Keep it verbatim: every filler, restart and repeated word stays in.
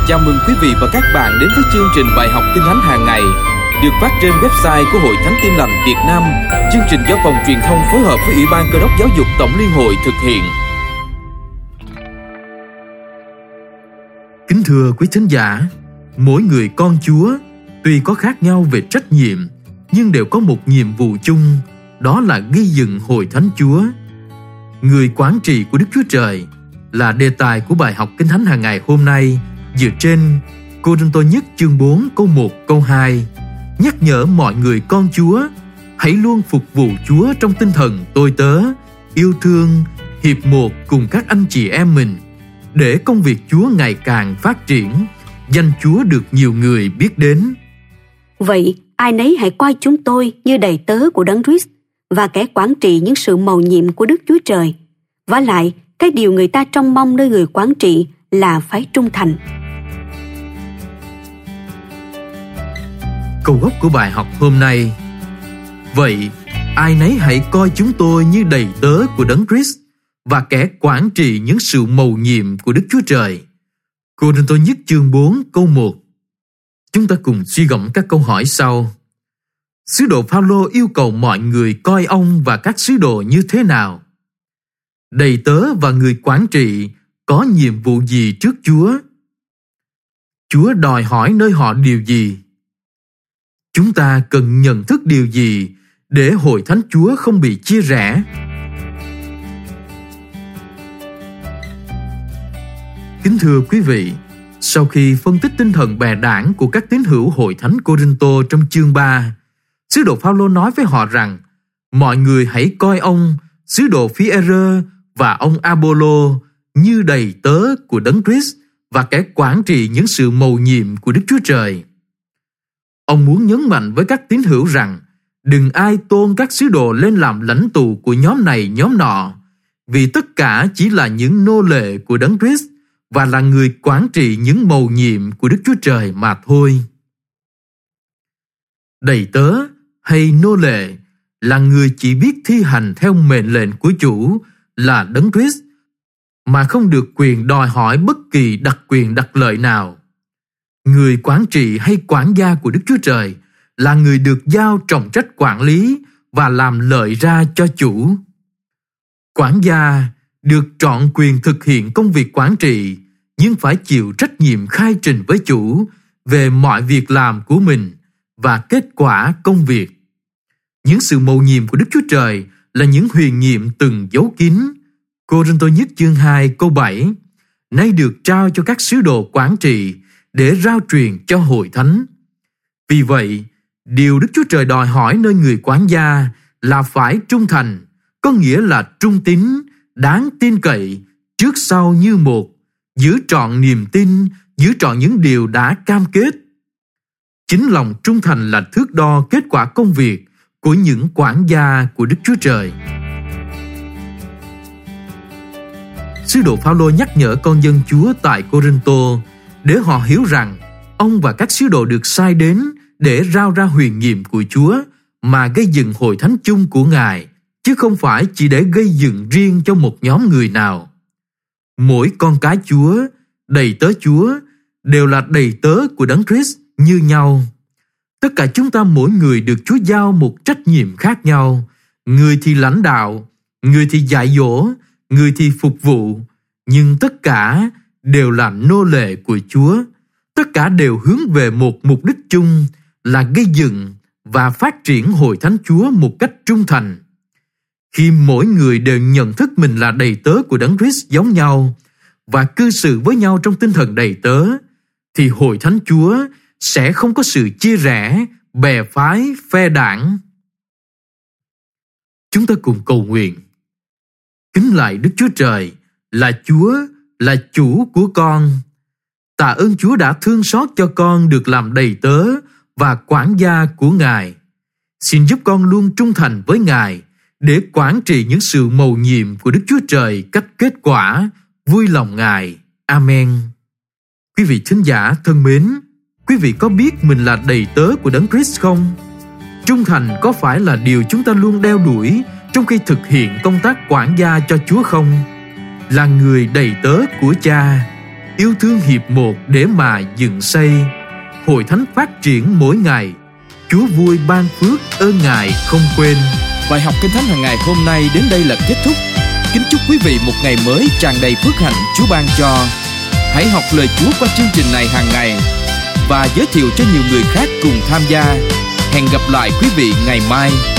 Chào mừng quý vị và các bạn đến với chương trình bài học Kinh Thánh hàng ngày được phát trên website của Hội Thánh Tin Lành Việt Nam. Chương trình do phòng truyền thông phối hợp với Ủy ban Cơ đốc Giáo dục Tổng Liên hội thực hiện. Kính thưa quý thính giả, mỗi người con Chúa tuy có khác nhau về trách nhiệm, nhưng đều có một nhiệm vụ chung, đó là gây dựng Hội Thánh Chúa. Người quản trị của Đức Chúa Trời là đề tài của bài học Kinh Thánh hàng ngày hôm nay, dựa trên Cô-rinh-tô nhất chương bốn câu một câu hai, nhắc nhở mọi người con Chúa hãy luôn phục vụ Chúa trong tinh thần tôi tớ, yêu thương, hiệp một cùng các anh chị em mình, để công việc Chúa ngày càng phát triển, danh Chúa được nhiều người biết đến. Vậy ai nấy hãy coi chúng tôi như đầy tớ của Đấng Christ và kẻ quản trị những sự mầu nhiệm của Đức Chúa Trời. Vả lại, cái điều người ta trông mong nơi người quản trị là phải trung thành. Câu gốc của bài học hôm nay: vậy ai nấy hãy coi chúng tôi như đầy tớ của Đấng Christ và kẻ quản trị những sự mầu nhiệm của Đức Chúa Trời. Cô-rinh-tô nhất chương bốn câu một. Chúng ta cùng suy gẫm các câu hỏi sau. Sứ đồ Phao-lô yêu cầu mọi người coi ông và các sứ đồ như thế nào? Đầy tớ và người quản trị có nhiệm vụ gì trước Chúa? Chúa đòi hỏi nơi họ điều gì? Chúng ta cần nhận thức điều gì để Hội Thánh Chúa không bị chia rẽ? Kính thưa quý vị, sau khi phân tích tinh thần bè đảng của các tín hữu Hội Thánh Cô-rinh-tô trong chương ba, sứ đồ Phao-lô nói với họ rằng mọi người hãy coi ông, sứ đồ Phi-e-rơ và ông A-bô-lô như đầy tớ của Đấng Christ và kẻ quản trị những sự mầu nhiệm của Đức Chúa Trời. Ông muốn nhấn mạnh với các tín hữu rằng đừng ai tôn các sứ đồ lên làm lãnh tụ của nhóm này nhóm nọ, vì tất cả chỉ là những nô lệ của Đấng Christ và là người quản trị những mầu nhiệm của Đức Chúa Trời mà thôi. Đầy tớ hay nô lệ là người chỉ biết thi hành theo mệnh lệnh của chủ là Đấng Christ, mà không được quyền đòi hỏi bất kỳ đặc quyền đặc lợi nào. Người quản trị hay quản gia của Đức Chúa Trời là người được giao trọng trách quản lý và làm lợi ra cho chủ. Quản gia được trọn quyền thực hiện công việc quản trị, nhưng phải chịu trách nhiệm khai trình với chủ về mọi việc làm của mình và kết quả công việc. Những sự mầu nhiệm của Đức Chúa Trời là những huyền nhiệm từng giấu kín. Cô-rinh-tô nhất chương hai câu bảy, nay được trao cho các sứ đồ quản trị để rao truyền cho Hội Thánh. Vì vậy, điều Đức Chúa Trời đòi hỏi nơi người quản gia là phải trung thành, có nghĩa là trung tín, đáng tin cậy, trước sau như một, giữ trọn niềm tin, giữ trọn những điều đã cam kết. Chính lòng trung thành là thước đo kết quả công việc của những quản gia của Đức Chúa Trời. Sứ đồ Phao-lô nhắc nhở con dân Chúa tại Cô-rinh-tô để họ hiểu rằng ông và các sứ đồ được sai đến để rao ra huyền nhiệm của Chúa mà gây dựng Hội Thánh chung của Ngài, chứ không phải chỉ để gây dựng riêng cho một nhóm người nào. Mỗi con cái Chúa, đầy tớ Chúa, đều là đầy tớ của Đấng Christ như nhau. Tất cả chúng ta mỗi người được Chúa giao một trách nhiệm khác nhau. Người thì lãnh đạo, người thì dạy dỗ, người thì phục vụ, nhưng tất cả đều là nô lệ của Chúa. Tất cả đều hướng về một mục đích chung là gây dựng và phát triển Hội Thánh Chúa một cách trung thành. Khi mỗi người đều nhận thức mình là đầy tớ của Đấng Christ giống nhau và cư xử với nhau trong tinh thần đầy tớ, thì Hội Thánh Chúa sẽ không có sự chia rẽ, bè phái, phe đảng. Chúng ta cùng cầu nguyện. Kính lạy Đức Chúa Trời, là Chúa, là chủ của con. Tạ ơn Chúa đã thương xót cho con được làm đầy tớ và quản gia của Ngài. Xin giúp con luôn trung thành với Ngài để quản trị những sự mầu nhiệm của Đức Chúa Trời cách kết quả, vui lòng Ngài. Amen. Quý vị thính giả thân mến, quý vị có biết mình là đầy tớ của Đấng Christ không? Trung thành có phải là điều chúng ta luôn đeo đuổi trong khi thực hiện công tác quản gia cho Chúa không? Là người đầy tớ của Cha, yêu thương hiệp một để mà dựng xây. Hội thánh phát triển mỗi ngày. Chúa vui ban phước ơn Ngài không quên. Bài học Kinh Thánh hàng ngày hôm nay đến đây là kết thúc. Kính chúc quý vị một ngày mới tràn đầy phước hạnh Chúa ban cho. Hãy học lời Chúa qua chương trình này hàng ngày và giới thiệu cho nhiều người khác cùng tham gia. Hẹn gặp lại quý vị ngày mai.